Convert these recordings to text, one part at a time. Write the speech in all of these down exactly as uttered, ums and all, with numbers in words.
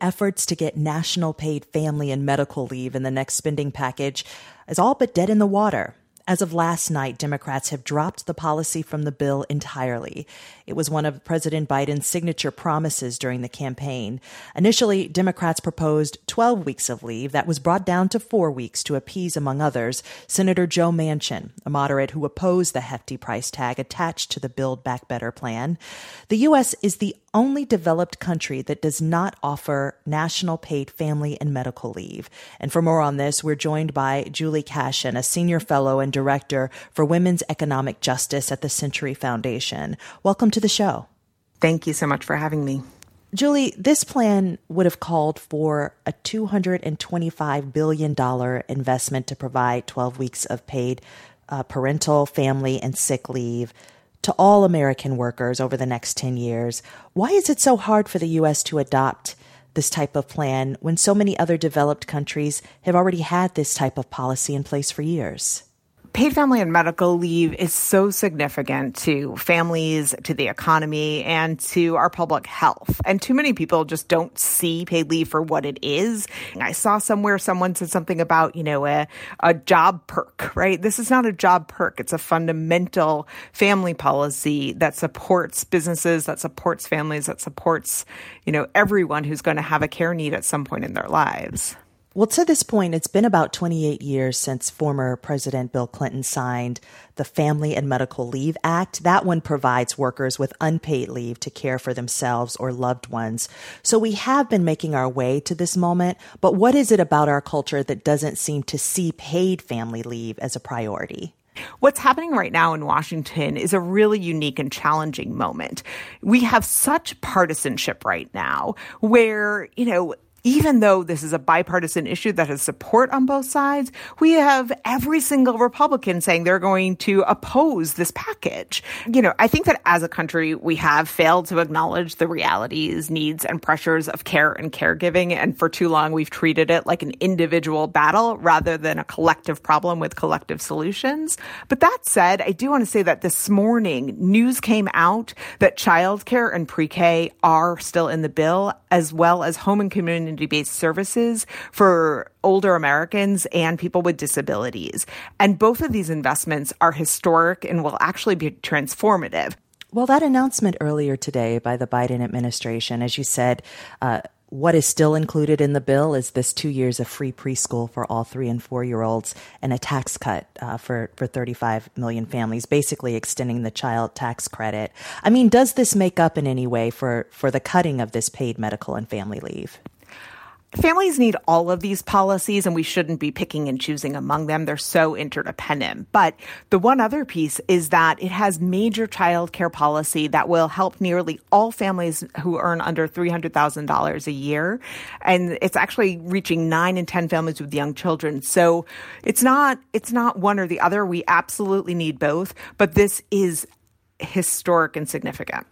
efforts to get national paid family and medical leave in the next spending package is all but dead in the water. As of last night, Democrats have dropped the policy from the bill entirely. It was one of President Biden's signature promises during the campaign. Initially, Democrats proposed twelve weeks of leave. That was brought down to four weeks to appease, among others, Senator Joe Manchin, a moderate who opposed the hefty price tag attached to the Build Back Better plan. The U S is the only developed country that does not offer national paid family and medical leave. And for more on this, we're joined by Julie Cashin, a senior fellow and director for women's economic justice at the Century Foundation. Welcome to the show. Thank you so much for having me. Julie, this plan would have called for a two hundred twenty-five billion dollars investment to provide twelve weeks of paid uh, parental, family, and sick leave to all American workers over the next ten years. Why is it so hard for the U S to adopt this type of plan when so many other developed countries have already had this type of policy in place for years? Paid family and medical leave is so significant to families, to the economy, and to our public health. And too many people just don't see paid leave for what it is. I saw somewhere someone said something about, you know, a, a job perk, right? This is not a job perk. It's a fundamental family policy that supports businesses, that supports families, that supports, you know, everyone who's going to have a care need at some point in their lives. Well, to this point, it's been about twenty-eight years since former President Bill Clinton signed the Family and Medical Leave Act. That one provides workers with unpaid leave to care for themselves or loved ones. So we have been making our way to this moment, but what is it about our culture that doesn't seem to see paid family leave as a priority? What's happening right now in Washington is a really unique and challenging moment. We have such partisanship right now where, you know, even though this is a bipartisan issue that has support on both sides, we have every single Republican saying they're going to oppose this package. You know, I think that as a country, we have failed to acknowledge the realities, needs, and pressures of care and caregiving. And for too long, we've treated it like an individual battle rather than a collective problem with collective solutions. But that said, I do want to say that this morning, news came out that childcare and pre-K are still in the bill, as well as home and community based services for older Americans and people with disabilities. And both of these investments are historic and will actually be transformative. Well, that announcement earlier today by the Biden administration, as you said, uh, what is still included in the bill is this two years of free preschool for all three and four-year-olds and a tax cut uh, for, for thirty-five million families, basically extending the child tax credit. I mean, does this make up in any way for, for the cutting of this paid medical and family leave? Families need all of these policies, and we shouldn't be picking and choosing among them. They're so interdependent. But the one other piece is that it has major child care policy that will help nearly all families who earn under three hundred thousand dollars a year. And it's actually reaching nine in ten families with young children. So it's not, it's not one or the other. We absolutely need both. But this is historic and significant.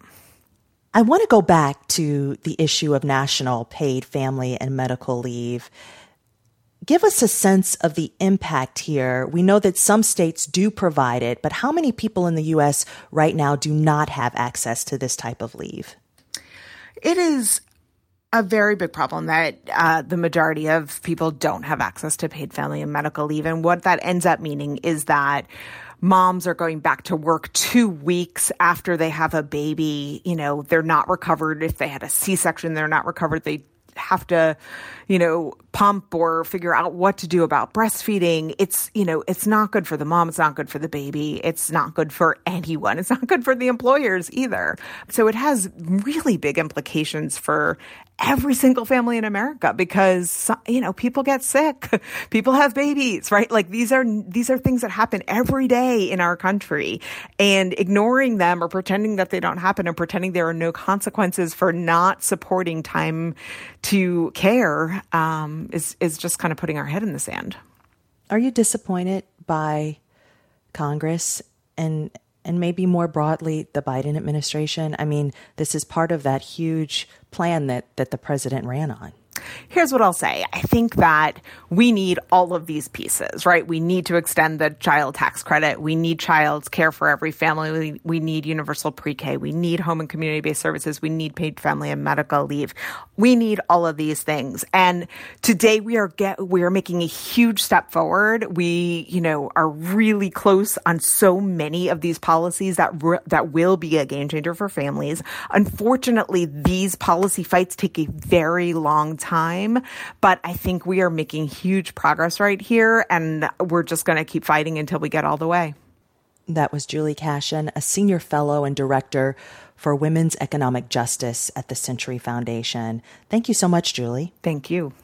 I want to go back to the issue of national paid family and medical leave. Give us a sense of the impact here. We know that some states do provide it, but how many people in the U S right now do not have access to this type of leave? It is a very big problem that uh, the majority of people don't have access to paid family and medical leave. And what that ends up meaning is that moms are going back to work two weeks after they have a baby. You know, they're not recovered. If they had a C-section, they're not recovered. They have to, you know, pump or figure out what to do about breastfeeding. It's, you know, it's not good for the mom. It's not good for the baby. It's not good for anyone. It's not good for the employers either. So it has really big implications for every single family in America because, you know, people get sick, people have babies, right? Like these are, these are things that happen every day in our country, and ignoring them or pretending that they don't happen and pretending there are no consequences for not supporting time to care, um, is, is just kind of putting our head in the sand. Are you disappointed by Congress and and maybe more broadly, the Biden administration? I mean, this is part of that huge plan that, that the president ran on. Here's what I'll say. I think that we need all of these pieces, right? We need to extend the child tax credit. We need child care for every family. We, we need universal pre-K. We need home and community-based services. We need paid family and medical leave. We need all of these things. And today we are get, we are making a huge step forward. We, you know, are really close on so many of these policies that re- that will be a game changer for families. Unfortunately, these policy fights take a very long time, but I think we are making huge progress right here, and we're just going to keep fighting until we get all the way. That was Julie Cashin, a senior fellow and director for women's economic justice at the Century Foundation. Thank you so much, Julie. Thank you.